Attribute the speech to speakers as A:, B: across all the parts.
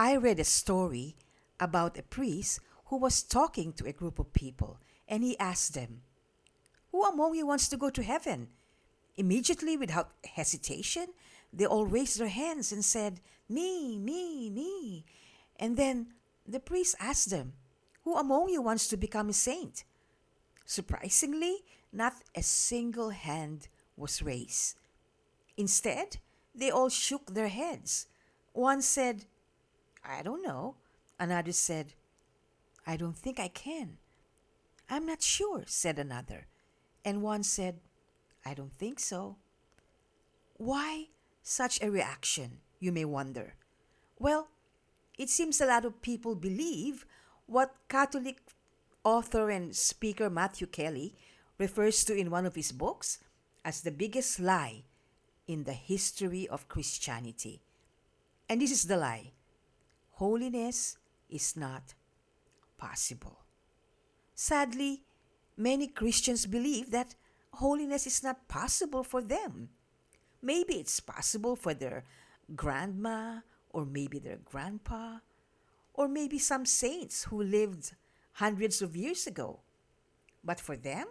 A: I read a story about a priest who was talking to a group of people, and he asked them, "Who among you wants to go to heaven?" Immediately, without hesitation, they all raised their hands and said, "Me, me, me." And then the priest asked them, "Who among you wants to become a saint?" Surprisingly, not a single hand was raised. Instead, they all shook their heads. One said, "I don't know." Another said, "I don't think I can." "I'm not sure," said another. And one said, "I don't think so." Why such a reaction, you may wonder? Well, it seems a lot of people believe what Catholic author and speaker Matthew Kelly refers to in one of his books as the biggest lie in the history of Christianity. And this is the lie: holiness is not possible. Sadly, many Christians believe that holiness is not possible for them. Maybe it's possible for their grandma, or maybe their grandpa, or maybe some saints who lived hundreds of years ago. But for them?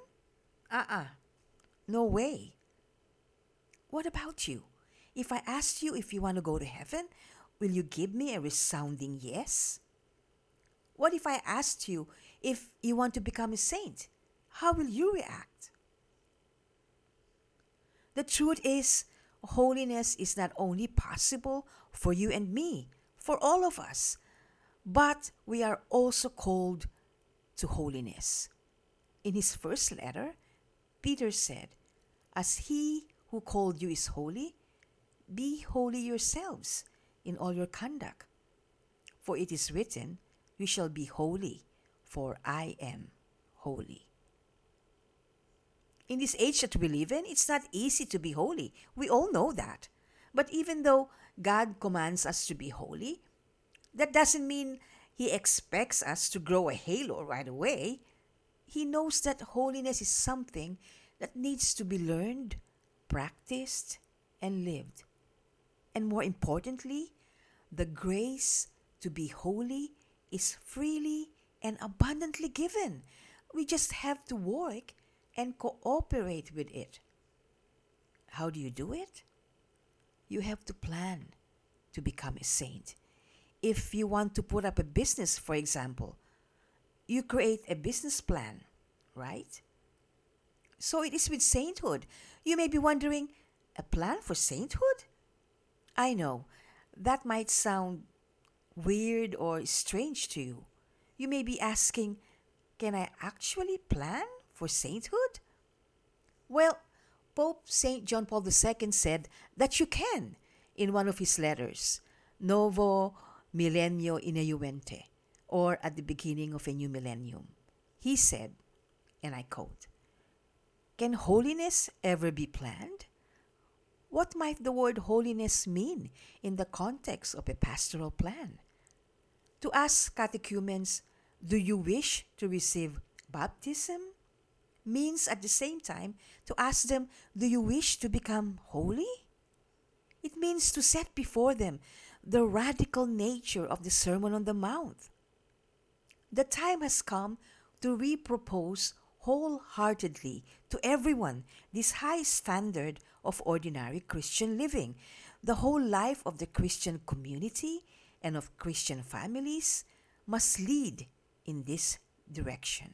A: No way. What about you? If I asked you if you want to go to heaven, will you give me a resounding yes? What if I asked you if you want to become a saint? How will you react? The truth is, holiness is not only possible for you and me, for all of us, but we are also called to holiness. In his first letter, Peter said, "As he who called you is holy, be holy yourselves in all your conduct. For it is written, 'You shall be holy, for I am holy.'" In this age that we live in, it's not easy to be holy. We all know that. But even though God commands us to be holy, that doesn't mean He expects us to grow a halo right away. He knows that holiness is something that needs to be learned, practiced, and lived. And more importantly, the grace to be holy is freely and abundantly given. We just have to work and cooperate with it. How do you do it? You have to plan to become a saint. If you want to put up a business, for example, you create a business plan, right? So it is with sainthood. You may be wondering, a plan for sainthood? I know, that might sound weird or strange to you. You may be asking, can I actually plan for sainthood? Well, Pope St. John Paul II said that you can in one of his letters, Novo Millennio Ineuente, or at the beginning of a new millennium. He said, and I quote, "Can holiness ever be planned? What might the word holiness mean in the context of a pastoral plan? To ask catechumens, 'Do you wish to receive baptism?' means at the same time to ask them, 'Do you wish to become holy?' It means to set before them the radical nature of the Sermon on the Mount. The time has come to repropose wholeheartedly to everyone this high standard of ordinary Christian living. The whole life of the Christian community and of Christian families must lead in this direction."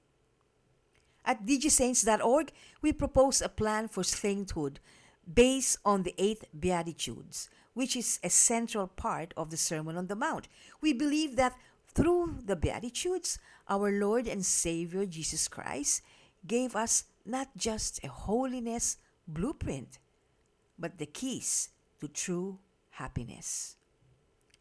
A: At digisaints.org, we propose a plan for sainthood based on the 8 Beatitudes, which is a central part of the Sermon on the Mount. We believe that through the Beatitudes, our Lord and Savior Jesus Christ gave us not just a holiness blueprint, but the keys to true happiness.